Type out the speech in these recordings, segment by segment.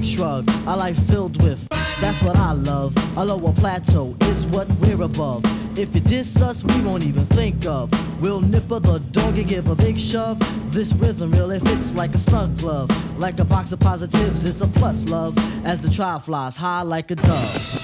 big shrug, a life filled with, that's what I love. A lower plateau is what we're above. If you diss us, we won't even think of. We'll nipper the dog and give a big shove. This rhythm really fits like a snug glove. Like a box of positives, it's a plus love. As the trial flies high like a dove.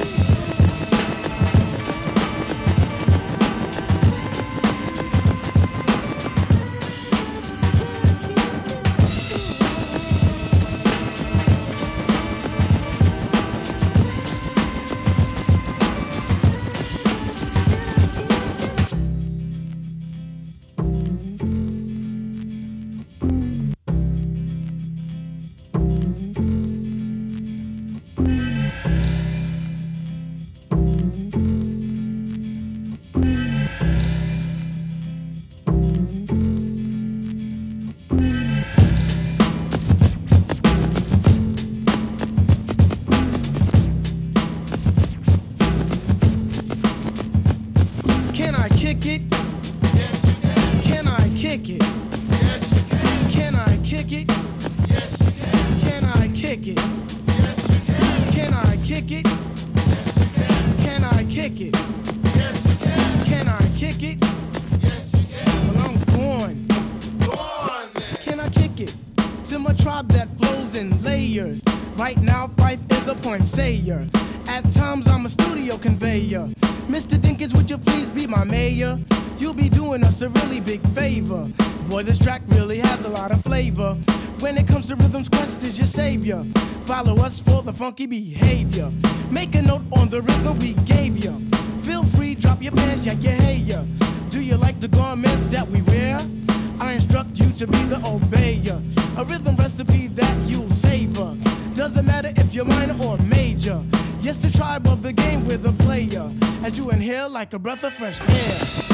Follow us for the funky behavior. Make a note on the rhythm we gave you. Feel free, drop your pants, yeah, your hair. Do you like the garments that we wear? I instruct you to be the obeyer. A rhythm recipe that you'll savor. Doesn't matter if you're minor or major. Yes, the tribe of the game with a player. As you inhale like a breath of fresh air.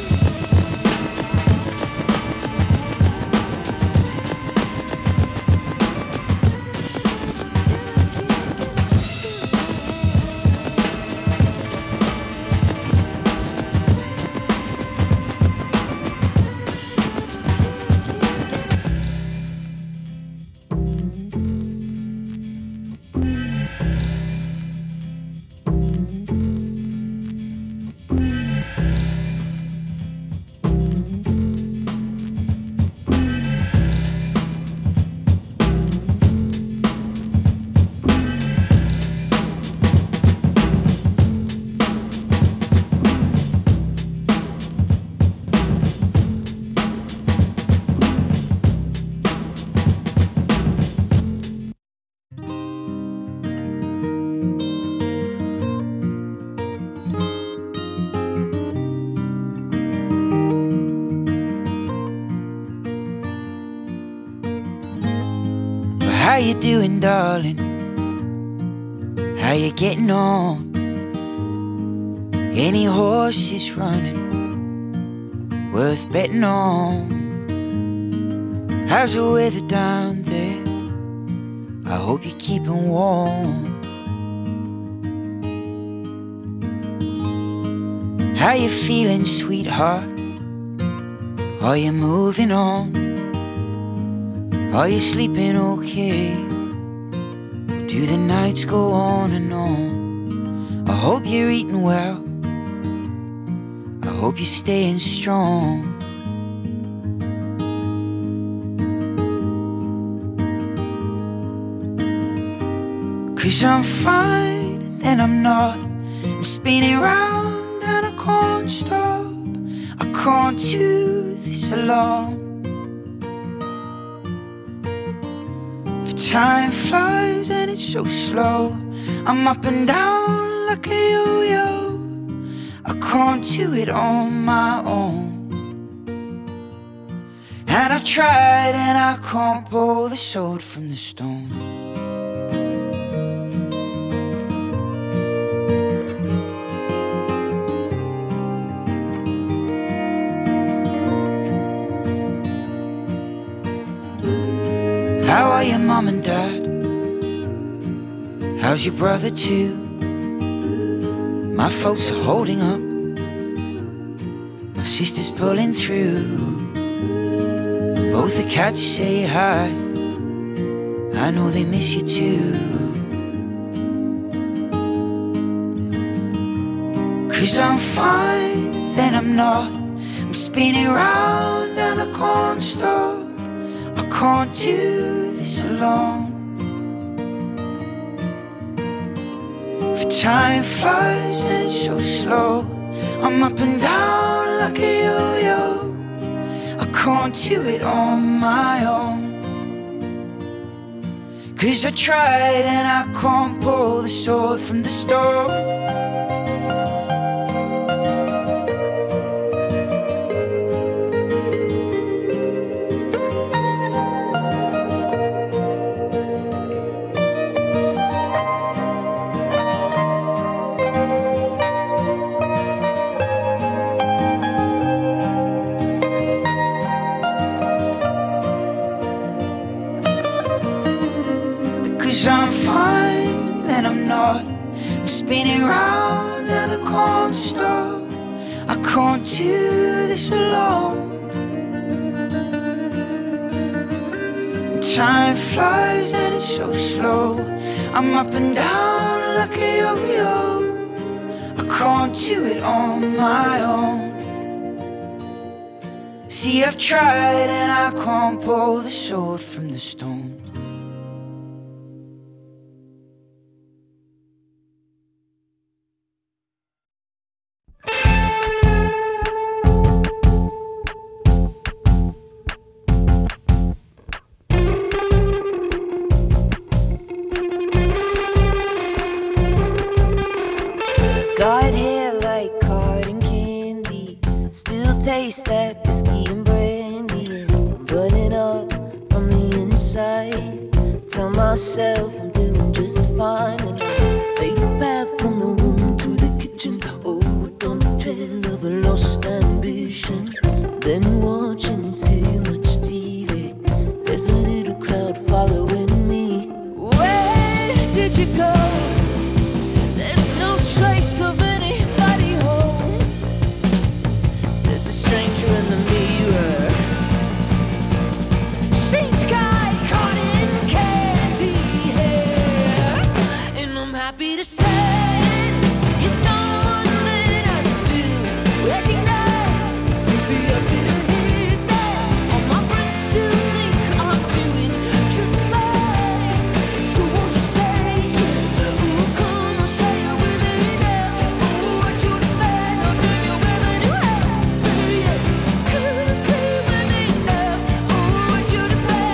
How you doing, darling? How you getting on? Any horses running worth betting on? How's the weather down there? I hope you're keeping warm. How you feeling, sweetheart? Are you moving on? Are you sleeping okay? Or do the nights go on and on? I hope you're eating well. I hope you're staying strong. 'Cause I'm fine and then I'm not. I'm spinning round and I can't stop. I can't do this alone. Time flies and it's so slow. I'm up and down like a yo-yo. I can't do it on my own. And I've tried and I can't pull the sword from the stone. How are your mom and dad? How's your brother too? My folks are holding up. My sister's pulling through. Both the cats say hi. I know they miss you too. 'Cause I'm fine, then I'm not. I'm spinning round and I can't stop. I can't do this alone. For time flies and it's so slow. I'm up and down like a yo-yo. I can't do it on my own. 'Cause I tried and I can't pull the sword from the stone. I'm fine, then I'm not. I'm spinning round and I can't stop. I can't do this alone. Time flies and it's so slow. I'm up and down like a yo-yo. I can't do it on my own. See, I've tried and I can't pull the sword from the stone. Got hair like cotton candy, still taste that whiskey and brandy. I'm burning up from the inside. Tell myself I'm doing just fine, and I made a path from the room to the kitchen. Oh, on the trail of a lost ambition. Been watching too much TV. There's a little cloud following me. Where did you go? There's no trace of anybody home. There's a stranger in the mirror. Sea sky caught in candy hair. And I'm happy to say you're someone that I still recognize. Maybe I didn't hit that. All my friends still think I'm doing just fine. So won't you say, ooh, come on, say it with me now. Ooh, aren't you the man? I'll do you with a new house. Say it, could I say it with me now? Ooh, aren't you the man?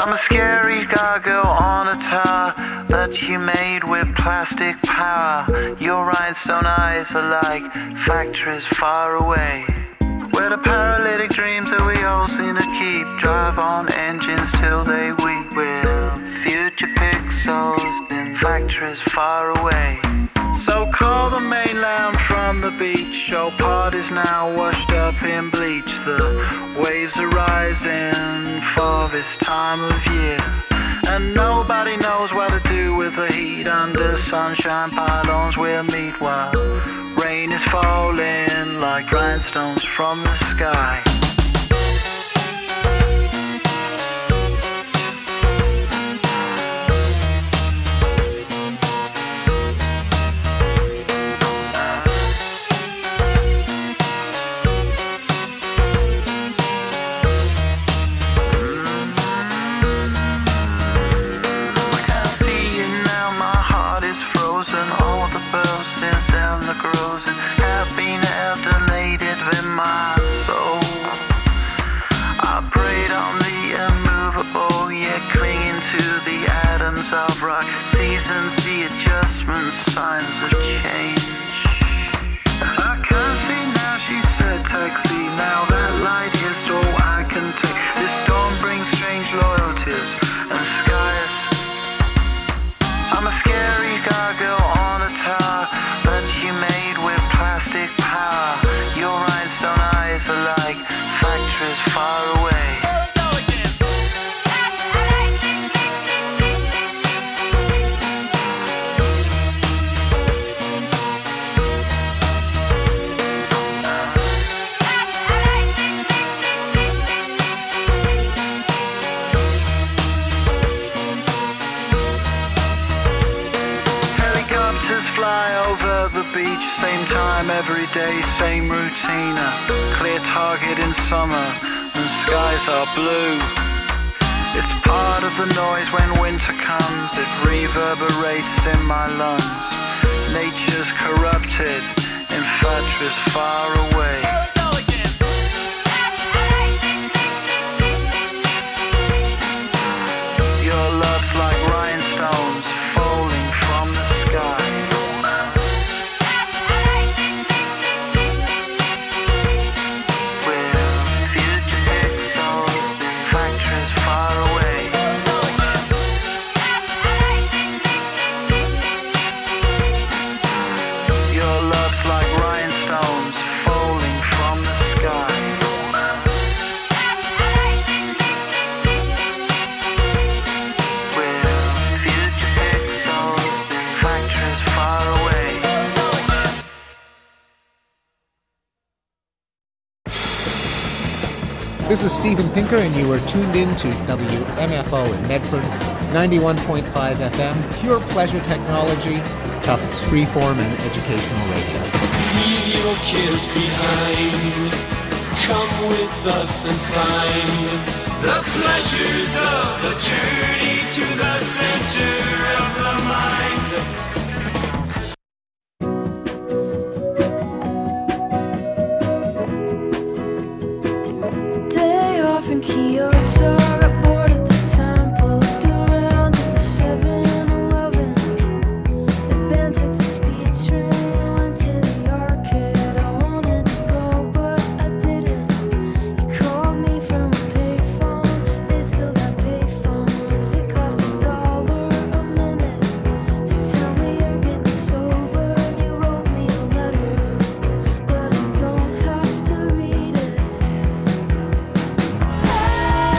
I'm a scary gargoyle on a tower that you made with plastic power. Your rhinestone eyes are like factories far away, where the paralytic dreams that we all seem to keep drive on engines till they weep. We're future pixels in factories far away. So call the mainland from the beach. Your party's now washed up in bleach. The waves are rising for this time of year, and nobody knows what to do with the heat. Under sunshine pylons we'll meet while rain is falling like rhinestones from the sky. Of rock, seasons, the adjustments, signs of change. I can't see now, she said, taxi. Now that light is all I can take. This dawn brings strange loyalties and skies. I'm a scary gargoyle on a tower that you made with plastic power. Your rhinestone eyes are like factories far away. Beach, same time every day, same routine. A clear target in summer and skies are blue. It's part of the noise when winter comes. It reverberates in my lungs. Nature's corrupted in factories far away. Your love's like rhinestones falling from the sky. This is Steven Pinker, and you are tuned in to WMFO in Medford, 91.5 FM, pure pleasure technology, Tufts freeform and educational radio. Leave your kids behind. Come with us and find the pleasures of the journey to the center of the mind. In Kyoto, I boarded the temple, looked around at the 7-Eleven. The band took the speed train, went to the arcade. I wanted to go, but I didn't. You called me from a payphone, they still got payphones. It cost $1 a minute to tell me you're getting sober. And you wrote me a letter, but I don't have to read it.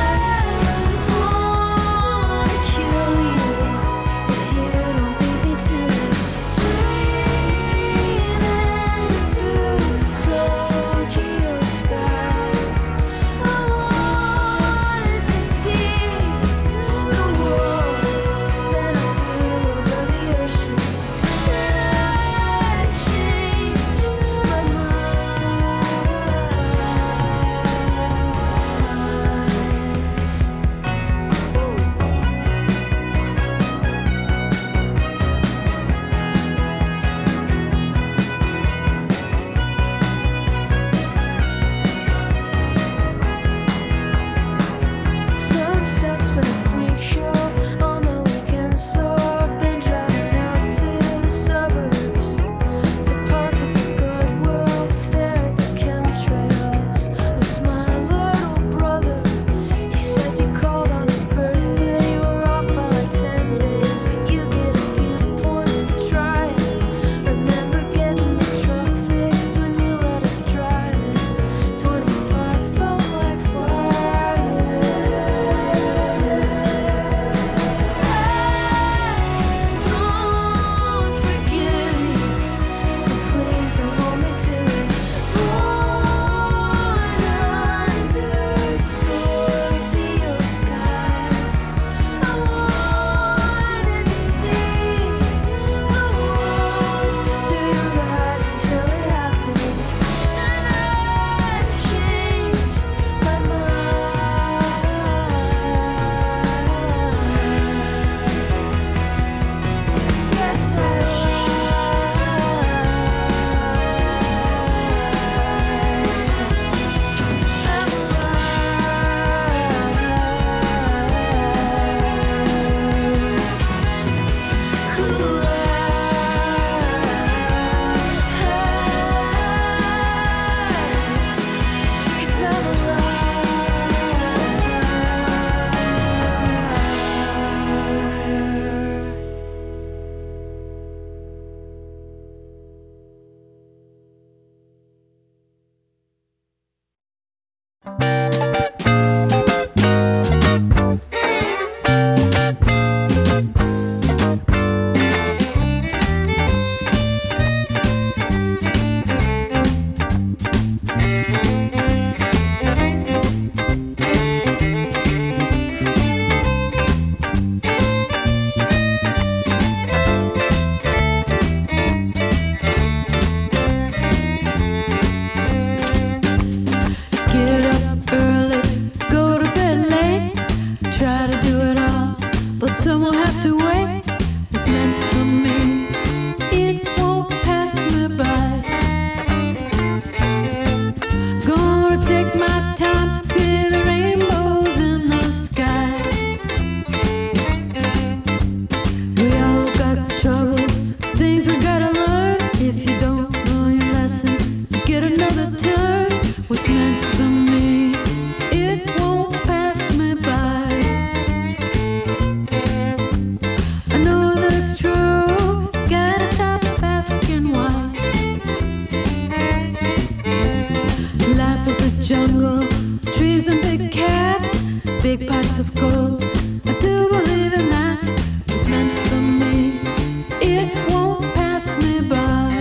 big pots of gold. I do believe in that. It's meant for me. It won't pass me by.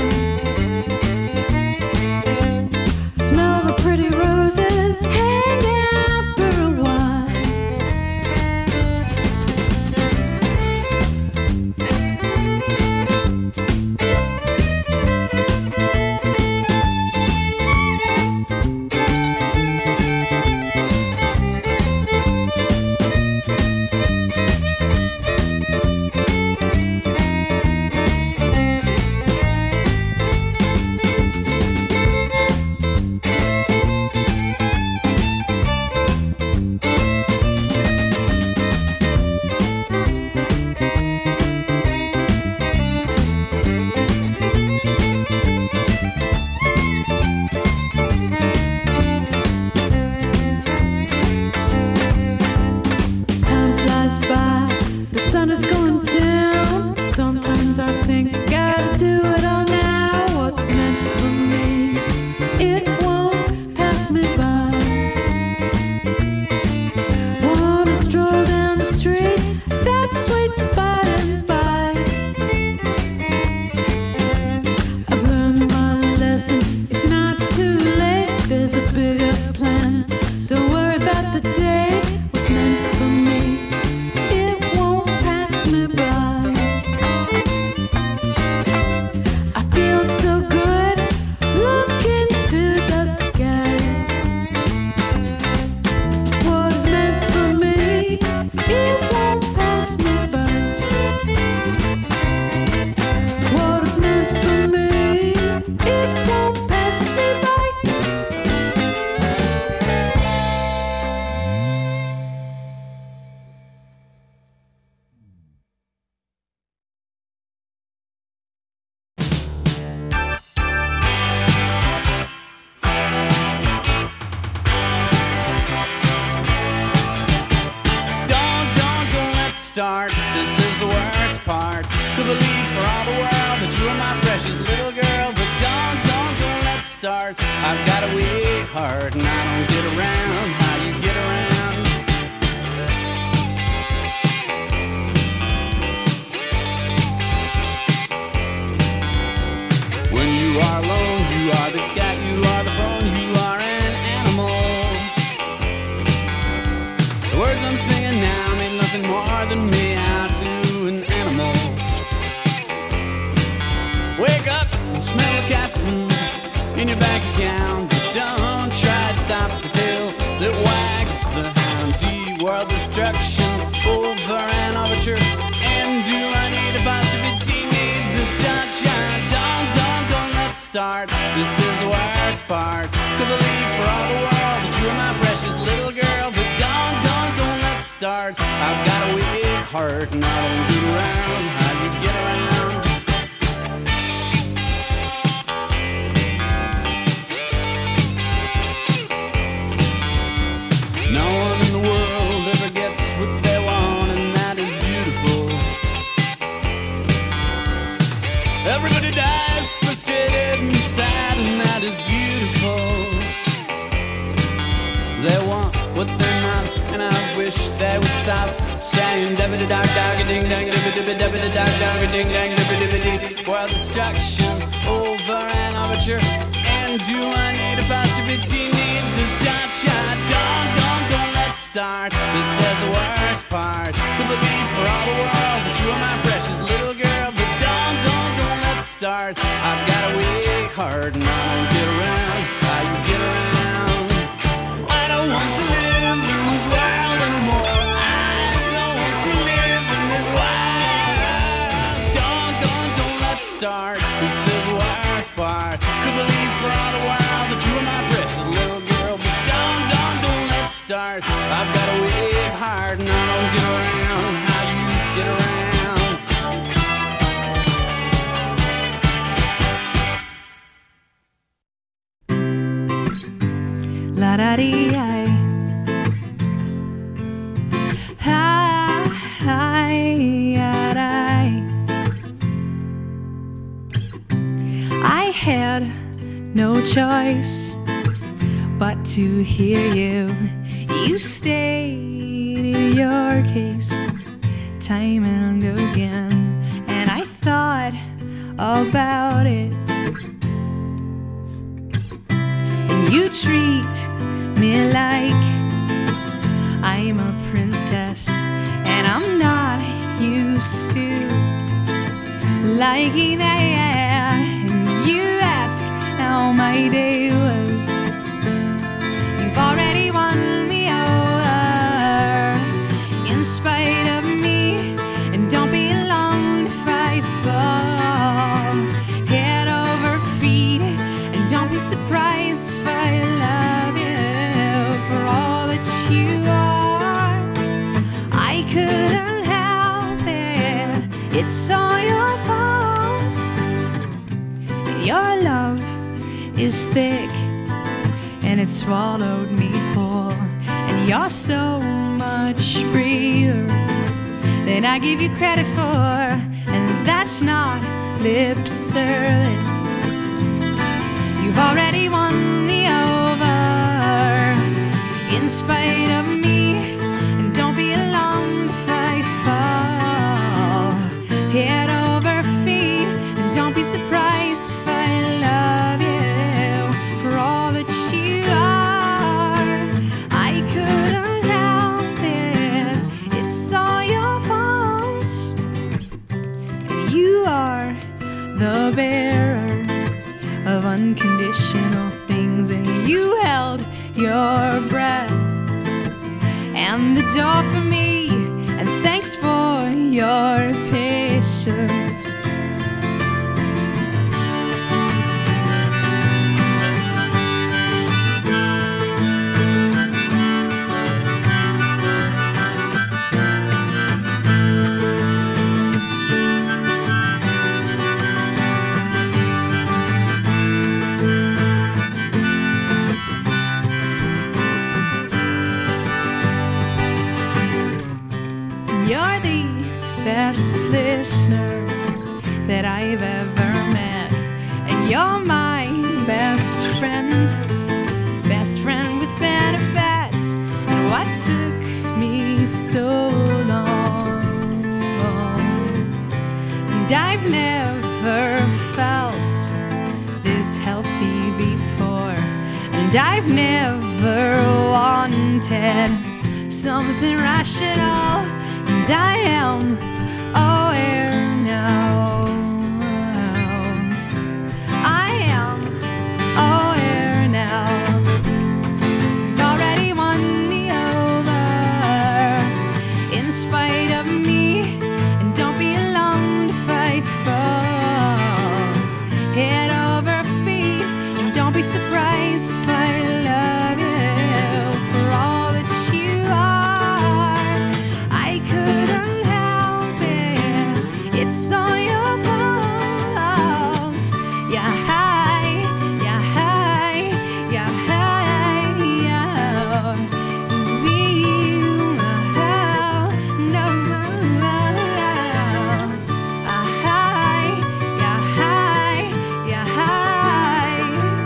Smell the pretty roses, hang out for a while. I had no choice but to hear you. You stayed your case time and again, and I thought about it. And you treat me like I'm a princess, and I'm not used to liking that. And you ask how my day was. You've already won me over in spite of me, and don't be long if I fall head over feet, and don't be surprised if I love you for all that you are. I couldn't help it, it's all your fault. Your love is thick and it swallowed me whole, and you're so much braver than I give you credit for, and that's not lip service. You've already won me over in spite of me, and don't be alarmed if I fall head over feet, and don't be surprised if I love you for all that you are. I couldn't help it, it's all your fault. You are the bearer of unconditional things, and you held your breath and the door for me, and thanks for your patience. You're the best listener that I've ever met, and you're my best friend with benefits. And what took me so long? And I've never felt this healthy before, and I've never wanted something rational. And I am aware now. I am aware now. You've already won me over in spite of me, and don't be alarmed if I fall head over feet, and don't be surprised if I love you for all that you are. Couldn't help it, it's all your fault. Yeah, hi, yeah, hi, yeah, hi, yeah. No, hi, yeah, hi, yeah, hi.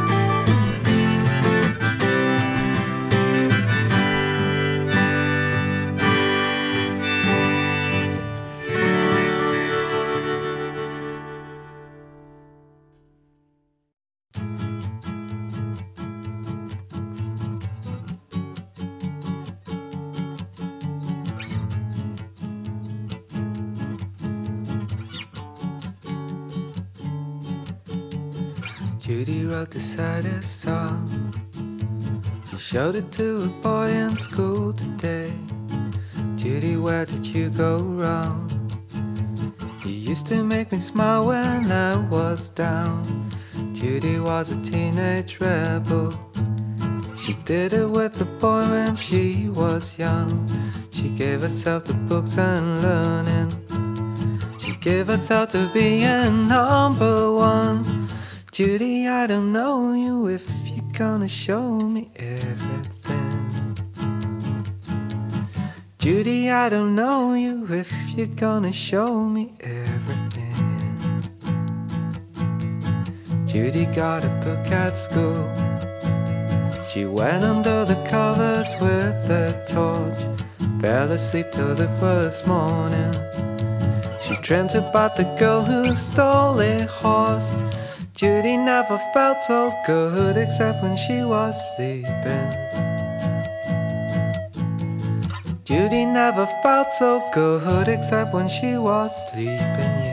Judy wrote the saddest song. She showed it to a boy in school today. Judy, where did you go wrong? You used to make me smile when I was down. Judy was a teenage rebel. She did it with a boy when she was young. She gave herself to books and learning. She gave herself to being number one. Judy, I don't know you if you're gonna show me everything. Judy, I don't know you if you're gonna show me everything. Judy got a book at school. She went under the covers with a torch. Fell fell asleep till the first morning. She dreamt about the girl who stole a horse. Judy never felt so good except when she was sleeping. Judy never felt so good except when she was sleeping, yeah.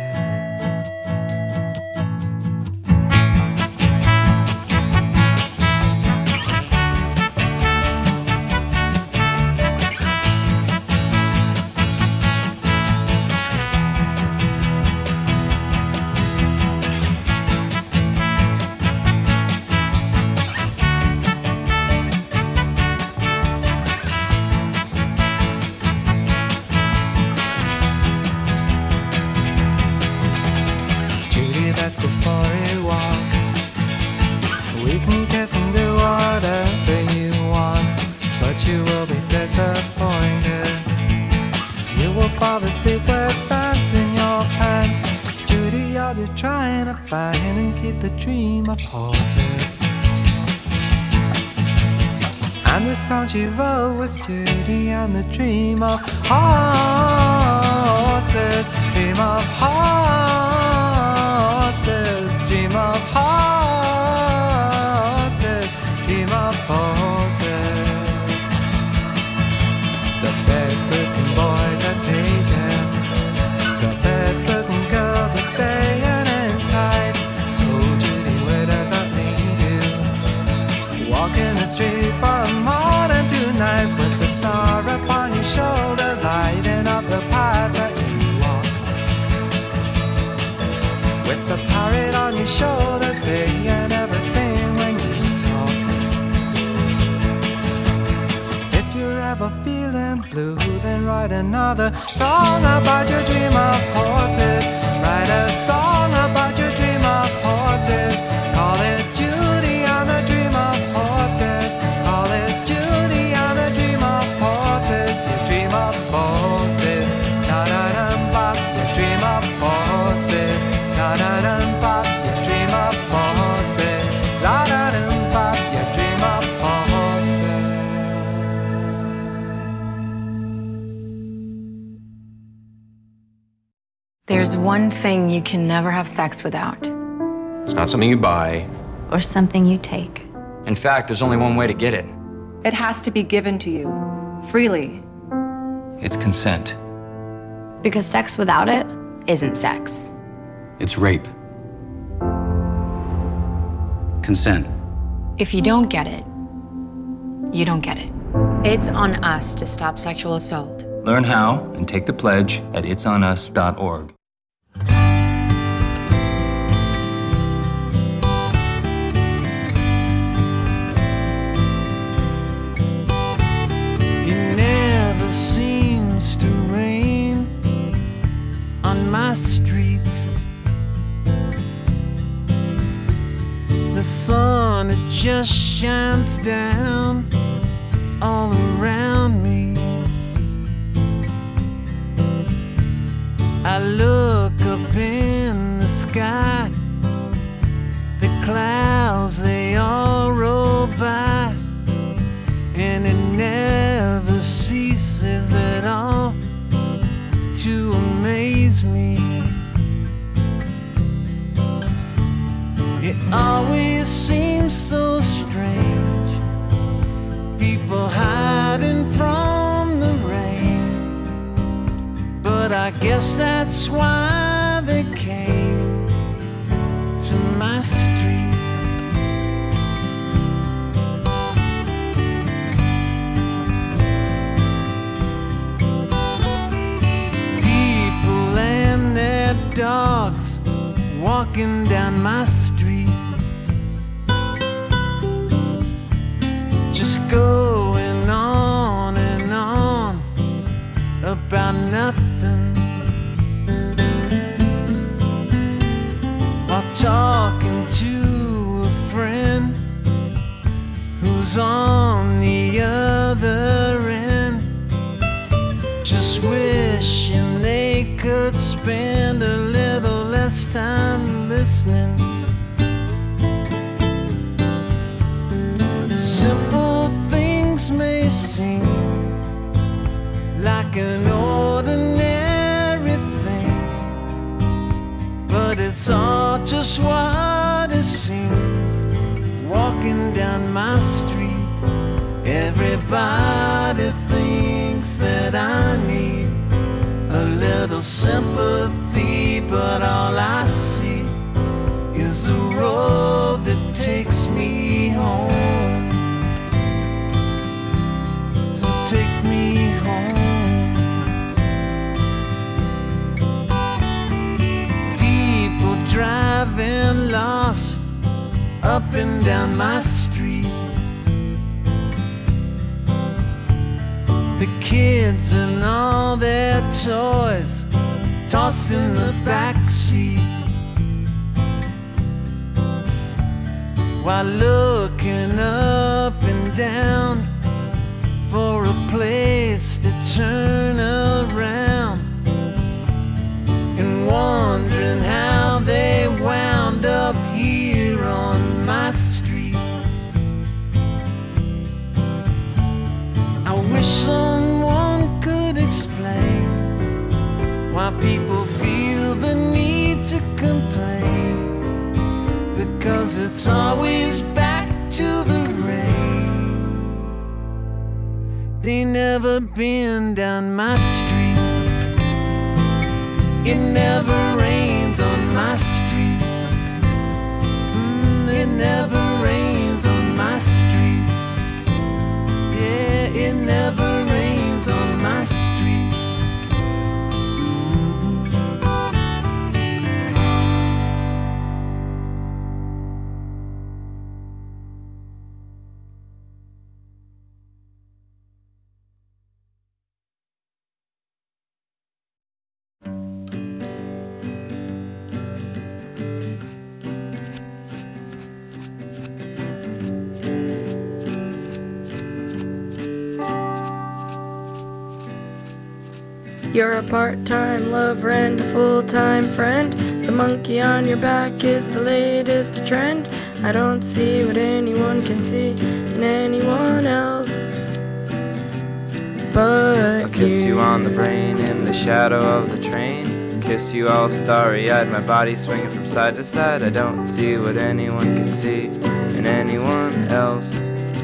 The dream of horses. And the song she wrote was Judy and the dream of horses. Dream of horses. Dream of horses. Dream of horses. The best looking boys are taken. The best looking girls are staying inside. Walking the street from morning to night, with the star upon your shoulder, lighting up the path that you walk. With the parrot on your shoulder, saying everything when you talk. If you're ever feeling blue, then write another song about your dream of horses. Write a song about your dream of horses. Call it Judy and the dream of horses. Call it Judy and the dream of horses. You dream of horses. Na na na bop. You dream of horses. Na na na bop. You dream of horses. La na na bop. You dream of horses. There's one thing you can never have sex without. It's not something you buy. Or something you take. In fact, there's only one way to get it. It has to be given to you, freely. It's consent. Because sex without it isn't sex. It's rape. Consent. If you don't get it, you don't get it. It's on us to stop sexual assault. Learn how and take the pledge at itsonus.org. Seems to rain on my street. The sun, it just shines down all around me. I look up in the sky, the clouds, they all roll by, and it never ceases at all to amaze me. It always seems so strange, people hiding from the rain, but I guess that's why they came to my street. Dogs walking down my street, just going on and on about nothing, while talking to a friend who's on the other end, just wishing they could spend a little less time listening. Simple things may seem like not just what it seems. Walking down my street, everybody thinks that I need a little sympathy, but all I see is the road that takes me home. So take me home. People driving lost up and down my street. The kids and all their toys tossed in the back seat, while looking up and down for a place to turn around, and wondering how they wound up here on my street. I wish someone could explain why people feel the need to complain, because it's always back to the rain. They never been down my street. It never rains on my street. It never rains on my street. Yeah, it never rains on my street. You're a part-time lover and a full-time friend. The monkey on your back is the latest trend. I don't see what anyone can see in anyone else but I'll kiss you on the brain in the shadow of the train. Kiss you all starry-eyed, my body swinging from side to side. I don't see what anyone can see in anyone else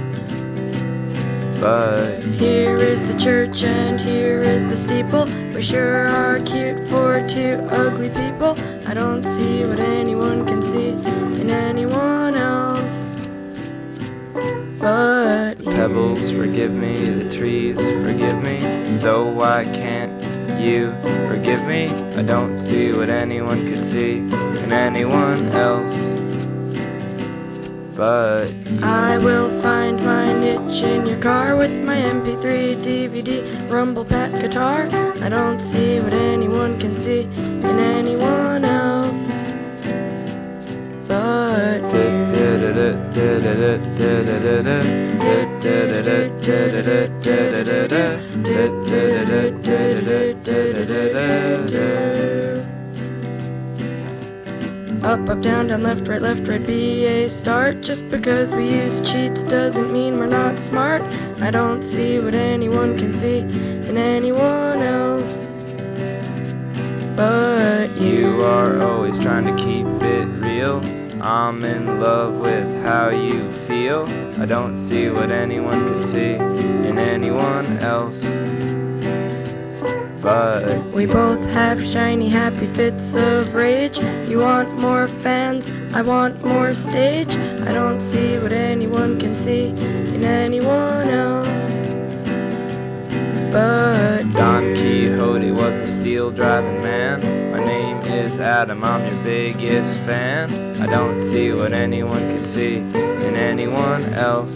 but here is the church and here is the steeple. We sure are cute for two ugly people. I don't see what anyone can see in anyone else but the pebbles forgive me, the trees forgive me. So why can't you forgive me? I don't see what anyone could see in anyone else but I will find my niche in your car with my MP3, DVD, rumble pack guitar. I don't see what anyone can see in anyone else but up, up, down, down, left, right, be a start. Just because we use cheats doesn't mean we're not smart. I don't see what anyone can see in anyone else but you are always trying to keep it real. I'm in love with how you feel. I don't see what anyone can see in anyone else but we both have shiny, happy fits of rage. You want more fans, I want more stage. I don't see what anyone can see in anyone else but Don Quixote was a steel-driving man. My name is Adam, I'm your biggest fan. I don't see what anyone can see in anyone else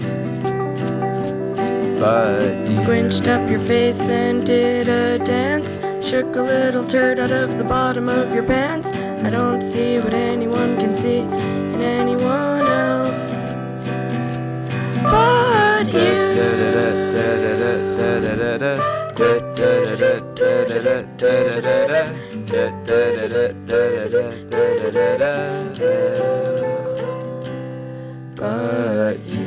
but squinched up your face and did a dance. Shook a little turd out of the bottom of your pants. I don't see what anyone can see in anyone else but you. But you.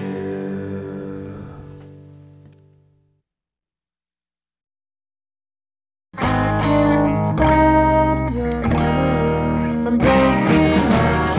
Stop your memory from breaking my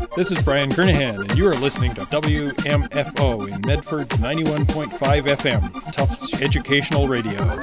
This is Brian Kernahan, and you are listening to WMFO in Medford 91.5 FM, Tufts Educational Radio.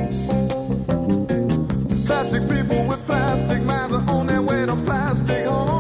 Plastic people with plastic minds are on their way to plastic home.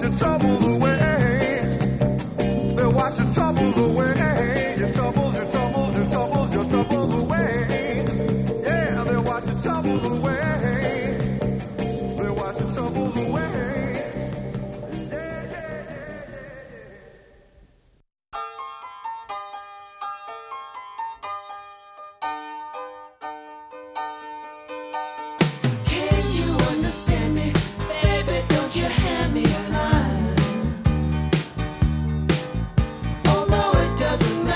your troubles away. They'll wash your troubles away. Your troubles, your troubles, your troubles, your troubles away. Yeah, they'll wash your troubles away. They'll wash your troubles away. Can you understand me? Baby, don't you hand me a line. Although it doesn't matter.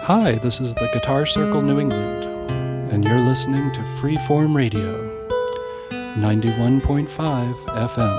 Hi, this is the Guitar Circle New England, and you're listening to Freeform Radio, 91.5 FM.